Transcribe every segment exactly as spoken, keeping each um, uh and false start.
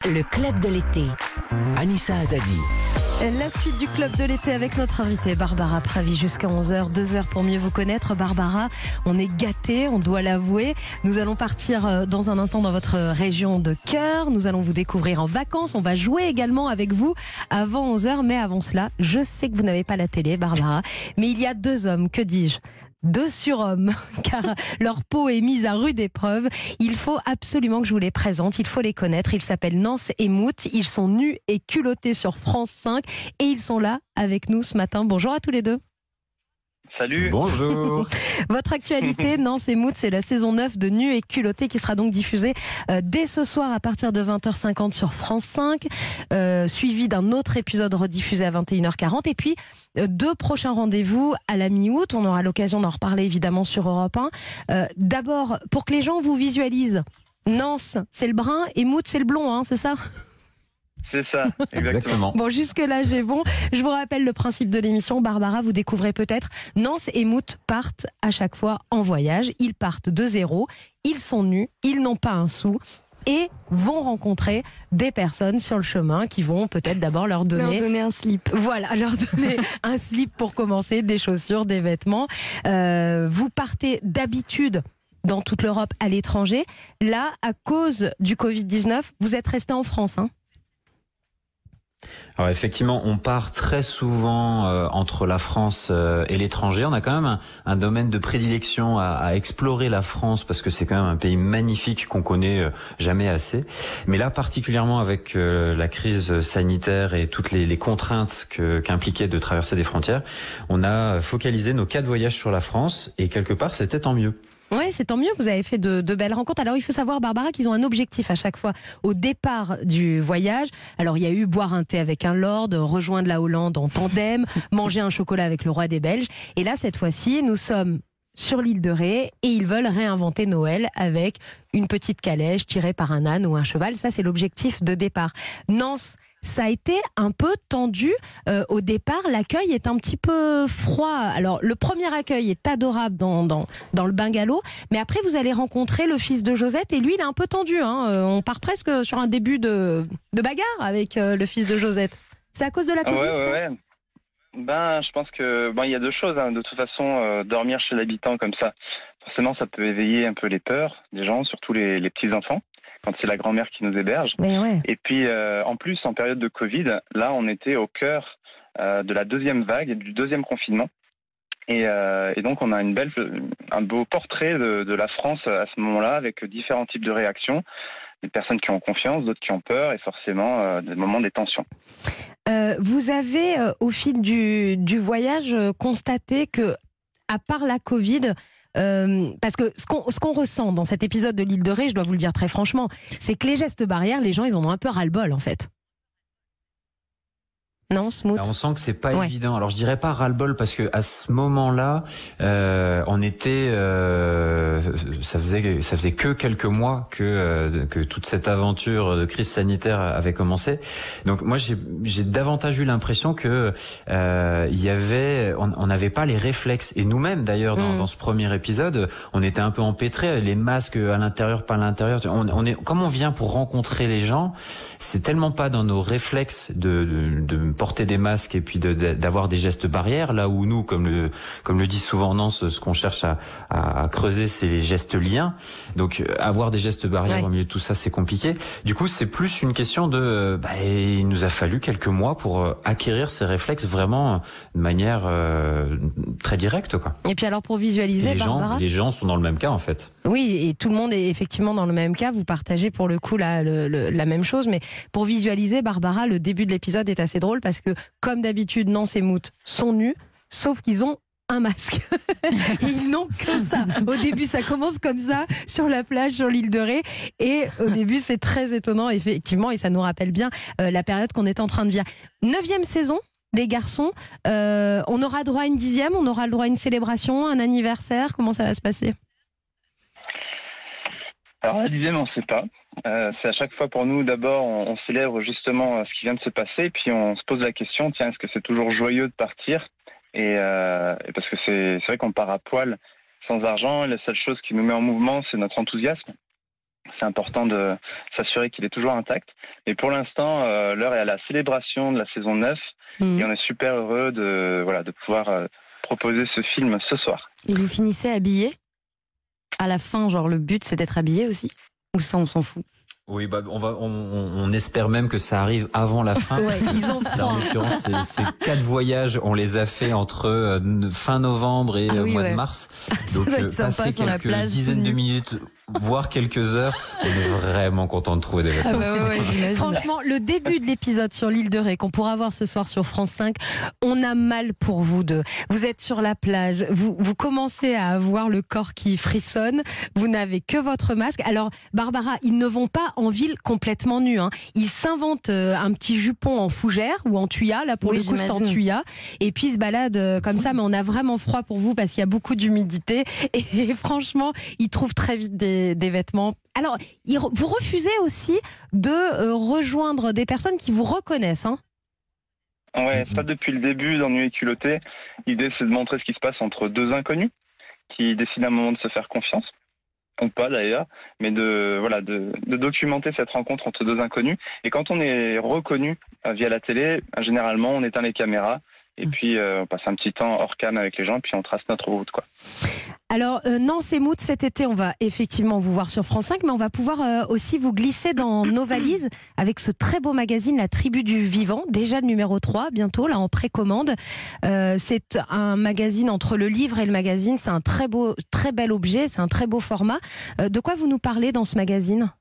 Le club de l'été. Anissa Haddadi. La suite du club de l'été avec notre invitée Barbara Pravi jusqu'à onze heures, deux heures pour mieux vous connaître. Barbara, on est gâtés, on doit l'avouer. Nous allons partir dans un instant dans votre région de cœur. Nous allons vous découvrir en vacances. On va jouer également avec vous avant onze heures. Mais avant cela, je sais que vous n'avez pas la télé, Barbara. Mais il y a deux hommes, que dis-je ? Deux surhommes, car leur peau est mise à rude épreuve. Il faut absolument que je vous les présente, il faut les connaître. Ils s'appellent Nance et Mout, ils sont nus et culottés sur France cinq et ils sont là avec nous ce matin. Bonjour à tous les deux. Salut. Bonjour. Votre actualité, Nance et Mout, c'est la saison neuf de Nus et culottés qui sera donc diffusée euh, dès ce soir à partir de vingt heures cinquante sur France cinq, euh, suivi d'un autre épisode rediffusé à vingt et une heures quarante. Et puis, euh, deux prochains rendez-vous à la mi-août. On aura l'occasion d'en reparler évidemment sur Europe un. Euh, d'abord, pour que les gens vous visualisent, Nance, c'est le brun et Mout, c'est le blond, hein, c'est ça ? C'est ça, exactement. Exactement. Bon, jusque-là, j'ai bon. Je vous rappelle le principe de l'émission. Barbara, vous découvrez peut-être. Nance et Mout partent à chaque fois en voyage. Ils partent de zéro. Ils sont nus. Ils n'ont pas un sou. Et vont rencontrer des personnes sur le chemin qui vont peut-être d'abord leur donner... Leur donner un slip. Voilà, leur donner un slip pour commencer, des chaussures, des vêtements. Euh, vous partez d'habitude dans toute l'Europe à l'étranger. Là, à cause du covid dix-neuf, vous êtes resté en France, hein ? Alors effectivement, on part très souvent euh, entre la France euh, et l'étranger. On a quand même un, un domaine de prédilection à, à explorer la France parce que c'est quand même un pays magnifique qu'on connaît euh, jamais assez. Mais là, particulièrement avec euh, la crise sanitaire et toutes les, les contraintes que, qu'impliquait de traverser des frontières, on a focalisé nos quatre voyages sur la France et quelque part, c'était tant mieux. Oui, c'est tant mieux, vous avez fait de, de belles rencontres. Alors il faut savoir, Barbara, qu'ils ont un objectif à chaque fois au départ du voyage. Alors il y a eu boire un thé avec un lord, rejoindre la Hollande en tandem, manger un chocolat avec le roi des Belges. Et là, cette fois-ci, nous sommes sur l'île de Ré et ils veulent réinventer Noël avec une petite calèche tirée par un âne ou un cheval. Ça, c'est l'objectif de départ. Nance, ça a été un peu tendu euh, au départ. L'accueil est un petit peu froid. Alors, le premier accueil est adorable dans, dans, dans le bungalow, mais après, vous allez rencontrer le fils de Josette et lui, il est un peu tendu. Hein. Euh, on part presque sur un début de, de bagarre avec euh, le fils de Josette. C'est à cause de la Covid, ouais, ouais, ça ouais. Ben, je pense que bon, il y a deux choses. Hein. De toute façon, euh, dormir chez l'habitant comme ça, forcément, ça peut éveiller un peu les peurs des gens, surtout les, les petits enfants, quand c'est la grand-mère qui nous héberge. Mais ouais. Et puis, euh, en plus, en période de Covid, là, on était au cœur euh, de la deuxième vague et du deuxième confinement. Et, euh, et donc, on a une belle, un beau portrait de, de la France à ce moment-là, avec différents types de réactions. Des personnes qui ont confiance, d'autres qui ont peur, et forcément, euh, des moments des tensions. Euh, vous avez, euh, au fil du, du voyage, euh, constaté que, à part la Covid, euh, parce que ce qu'on, ce qu'on ressent dans cet épisode de l'île de Ré, je dois vous le dire très franchement, c'est que les gestes barrières, les gens, ils en ont un peu ras-le-bol, en fait. Non, Smoot. Alors, on sent que c'est pas Ouais. évident. Alors je dirais pas ras-le-bol parce que à ce moment-là, euh, on était, euh, ça faisait, ça faisait que quelques mois que euh, que toute cette aventure de crise sanitaire avait commencé. Donc moi j'ai j'ai davantage eu l'impression que euh, il y avait, on n'avait pas les réflexes. Et nous-mêmes d'ailleurs dans, mmh. dans ce premier épisode, on était un peu empêtrés, les masques à l'intérieur, pas à l'intérieur. On, on est, comme on vient pour rencontrer les gens, c'est tellement pas dans nos réflexes de de, de porter des masques et puis de, de, d'avoir des gestes barrières, là où nous, comme le, comme le dit souvent Nance, ce qu'on cherche à, à, à creuser, c'est les gestes liens. Donc avoir des gestes barrières ouais. au milieu de tout ça, c'est compliqué. Du coup, c'est plus une question de... Bah, il nous a fallu quelques mois pour acquérir ces réflexes vraiment de manière euh, très directe, quoi. Et puis alors, pour visualiser, Et les Barbara... gens, les gens sont dans le même cas, en fait. Oui, et tout le monde est effectivement dans le même cas. Vous partagez pour le coup la, le, le, la même chose. Mais pour visualiser, Barbara, le début de l'épisode est assez drôle parce que, comme d'habitude, Nance et Mout sont nus, sauf qu'ils ont un masque. Et ils n'ont que ça. Au début, ça commence comme ça, sur la plage, sur l'île de Ré. Et au début, c'est très étonnant, effectivement, et ça nous rappelle bien euh, la période qu'on est en train de vivre. Neuvième saison, les garçons. Euh, on aura droit à une dixième, on aura le droit à une célébration, un anniversaire. Comment ça va se passer ? Alors la dixième, on ne sait pas. Euh, c'est à chaque fois pour nous, d'abord, on, on célèbre justement ce qui vient de se passer, puis on se pose la question, tiens, est-ce que c'est toujours joyeux de partir ? et, euh, et parce que c'est, c'est vrai qu'on part à poil, sans argent, et la seule chose qui nous met en mouvement, c'est notre enthousiasme. C'est important de s'assurer qu'il est toujours intact. Et pour l'instant, euh, l'heure est à la célébration de la saison neuf. Mmh. Et on est super heureux de, voilà, de pouvoir euh, proposer ce film ce soir. Et vous finissez habillé à la fin, genre le but c'est d'être habillé aussi? Ou ça on s'en fout? Oui, bah, on, va, on, on espère même que ça arrive avant la fin. Ouais, ils ont Là, en l'occurrence, ces, ces quatre voyages, on les a fait entre euh, fin novembre et ah oui, mois ouais. de mars. Ça Donc, doit être euh, sympa passer sur la quelques plage, dizaines de minutes, voire quelques heures, on est vraiment content de trouver des vêtements. Ah bah ouais, ouais, franchement, le début de l'épisode sur l'île de Ré qu'on pourra voir ce soir sur France cinq, on a mal pour vous deux. Vous êtes sur la plage, vous, vous commencez à avoir le corps qui frissonne, vous n'avez que votre masque. Alors Barbara, ils ne vont pas en ville complètement nus, hein. Ils s'inventent un petit jupon en fougère ou en tuya, là pour oui, le coup c'est en j'imagine. tuya, et puis ils se baladent comme ça, mais on a vraiment froid pour vous parce qu'il y a beaucoup d'humidité et, et franchement, ils trouvent très vite des, des vêtements. Alors, vous refusez aussi de euh, rejoindre des personnes qui vous reconnaissent, hein? Ouais, ça depuis le début dans Nuit et culotté. L'idée, c'est de montrer ce qui se passe entre deux inconnus qui décident à un moment de se faire confiance, ou pas d'ailleurs, mais de voilà de, de documenter cette rencontre entre deux inconnus. Et quand on est reconnu euh, via la télé, euh, généralement, on éteint les caméras et puis euh, on passe un petit temps hors cam avec les gens, et puis on trace notre route, quoi. Alors, euh, Nance et Mout, cet été, on va effectivement vous voir sur France cinq, mais on va pouvoir euh, aussi vous glisser dans nos valises avec ce très beau magazine, La Tribu du Vivant, déjà le numéro trois, bientôt, là, en précommande. Euh, c'est un magazine entre le livre et le magazine, c'est un très beau, très bel objet, c'est un très beau format. Euh, de quoi vous nous parlez dans ce magazine?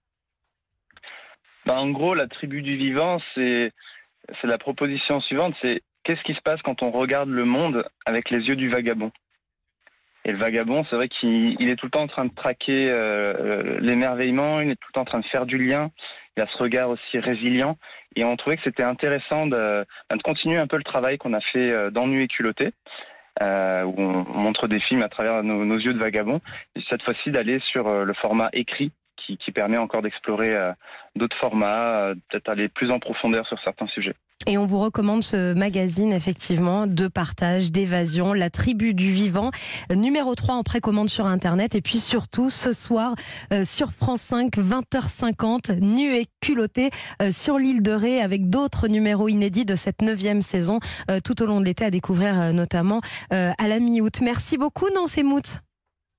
Ben, en gros, La Tribu du Vivant, c'est, c'est la proposition suivante, c'est qu'est-ce qui se passe quand on regarde le monde avec les yeux du vagabond? Et le vagabond, c'est vrai qu'il il est tout le temps en train de traquer euh, l'émerveillement, il est tout le temps en train de faire du lien, il a ce regard aussi résilient. Et on trouvait que c'était intéressant de, de continuer un peu le travail qu'on a fait dans Nuit et culotté, euh, où on, on montre des films à travers nos, nos yeux de vagabond. Et cette fois-ci, d'aller sur euh, le format écrit, qui, qui permet encore d'explorer euh, d'autres formats, euh, peut-être aller plus en profondeur sur certains sujets. Et on vous recommande ce magazine, effectivement, de partage, d'évasion, La Tribu du Vivant, numéro trois en précommande sur Internet. Et puis surtout, ce soir, euh, sur France cinq, vingt heures cinquante, Nu et culotté, euh, sur l'île de Ré, avec d'autres numéros inédits de cette neuvième saison, euh, tout au long de l'été, à découvrir euh, notamment euh, à la mi-août. Merci beaucoup, Nance et Mout.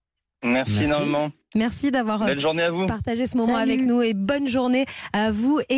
Merci, Merci. énormément. Merci d'avoir Belle journée à vous. partagé ce moment Salut. avec nous et bonne journée à vous.